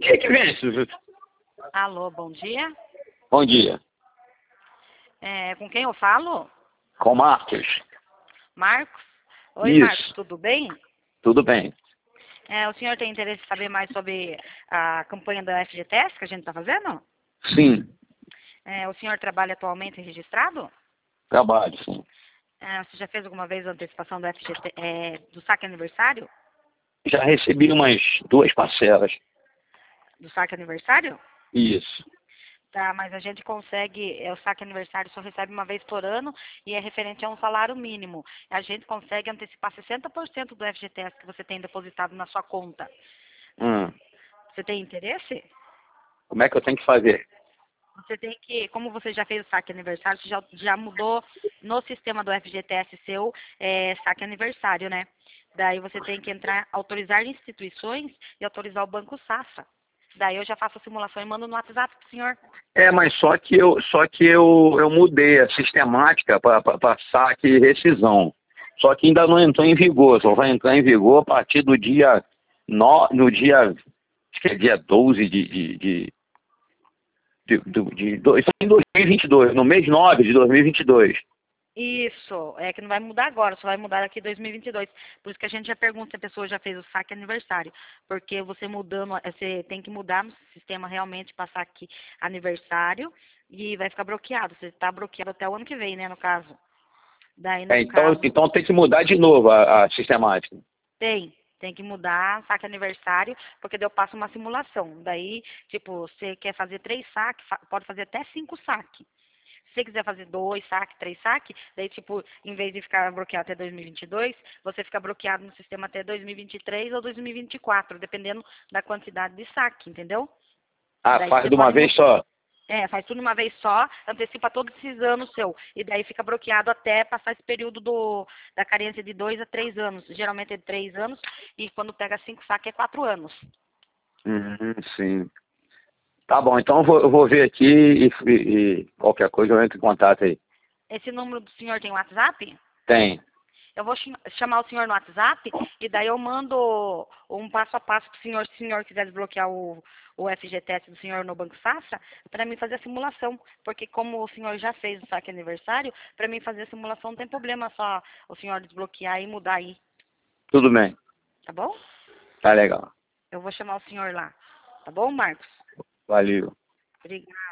que vence? Alô, bom dia. Bom dia. Com quem eu falo? Com Marcos. Marcos? Oi, Isso. Marcos, tudo bem? Tudo bem. O senhor tem interesse em saber mais sobre a campanha da FGTS que a gente está fazendo? Sim, O senhor trabalha atualmente registrado? trabalho, sim. Você já fez alguma vez a antecipação do do saque aniversário? Já recebi umas 2 parcelas. Do saque aniversário? Isso. Tá, mas a gente consegue, o saque aniversário só recebe uma vez por ano e é referente a um salário mínimo. A gente consegue antecipar 60% do FGTS que você tem depositado na sua conta. Hum. Você tem interesse? Como é que eu tenho que fazer? Você tem que, como você já fez o saque aniversário, você já mudou no sistema do FGTS seu saque aniversário, né? Daí você tem que entrar, autorizar instituições e autorizar o Banco Safra. Daí eu já faço a simulação e mando no WhatsApp pro senhor. Mas só que eu mudei a sistemática para saque e rescisão. Só que ainda não entrou em vigor, só vai entrar em vigor a partir do dia no dia, acho que é dia 12 em 2022, no mês 9 de 2022. Isso, é que não vai mudar agora, só vai mudar daqui 2022. Por isso que a gente já pergunta se a pessoa já fez o saque aniversário. Porque você mudando, você tem que mudar no sistema realmente, passar aqui aniversário e vai ficar bloqueado. Você está bloqueado até o ano que vem, né, no caso. Daí, no caso, Então tem que mudar de novo a sistemática. tem que mudar saque aniversário, porque daí eu passo uma simulação. Daí, tipo, você quer fazer 3 saques, pode fazer até 5 saques. Se você quiser fazer 2 saques, 3 saques, daí, tipo, em vez de ficar bloqueado até 2022, você fica bloqueado no sistema até 2023 ou 2024, dependendo da quantidade de saque, entendeu? Daí Faz você de uma pode vez mudar. só. Faz tudo uma vez só, antecipa todos esses anos seu. E daí fica bloqueado até passar esse período da carência de 2 a 3 anos. Geralmente é de 3 anos e quando pega 5 saques é 4 anos. Sim. Tá bom, então eu vou ver aqui e qualquer coisa eu entro em contato aí. Esse número do senhor tem WhatsApp? Tem. Eu vou chamar o senhor no WhatsApp e daí eu mando um passo a passo para o senhor, se o senhor quiser desbloquear o FGTS do senhor no Banco Safra, para mim fazer a simulação. Porque como o senhor já fez o saque aniversário, para mim fazer a simulação não tem problema, só o senhor desbloquear e mudar aí. Tudo bem. Tá bom? Tá legal. Eu vou chamar o senhor lá. Tá bom, Marcos? Valeu. Obrigada.